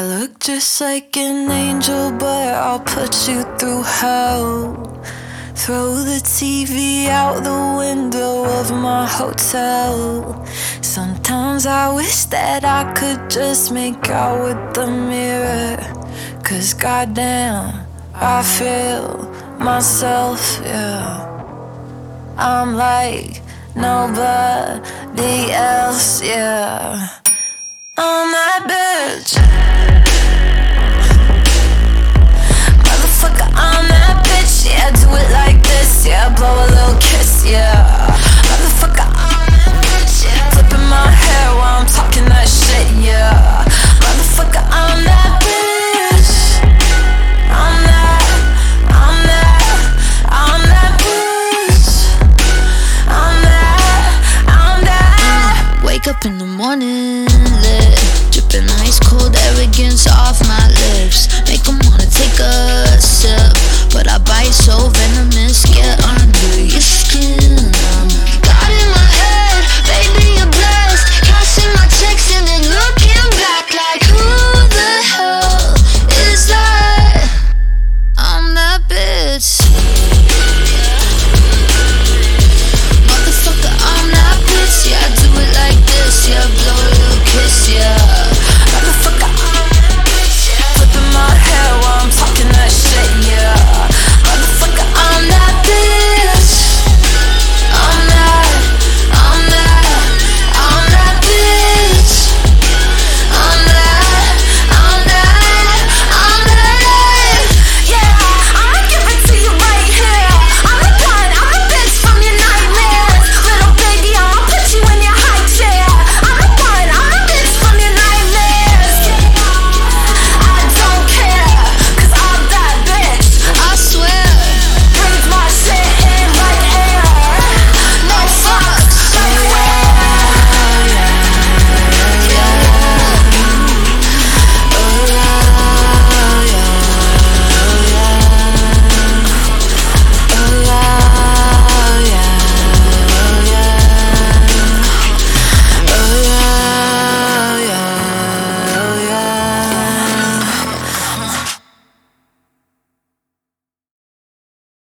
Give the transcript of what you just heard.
I look just like an angel, but I'll put you through hell. Throw the TV out the window of my hotel. Sometimes I wish that I could just make out with the mirror. 'Cause goddamn, I feel myself, yeah. I'm like nobody else, yeah. I'm that bitch. Motherfucker, I'm that bitch. Yeah, do it like this, yeah. Blow a little kiss, yeah. Motherfucker, I'm that bitch. Yeah, flipping my hair while I'm talking that shit, yeah.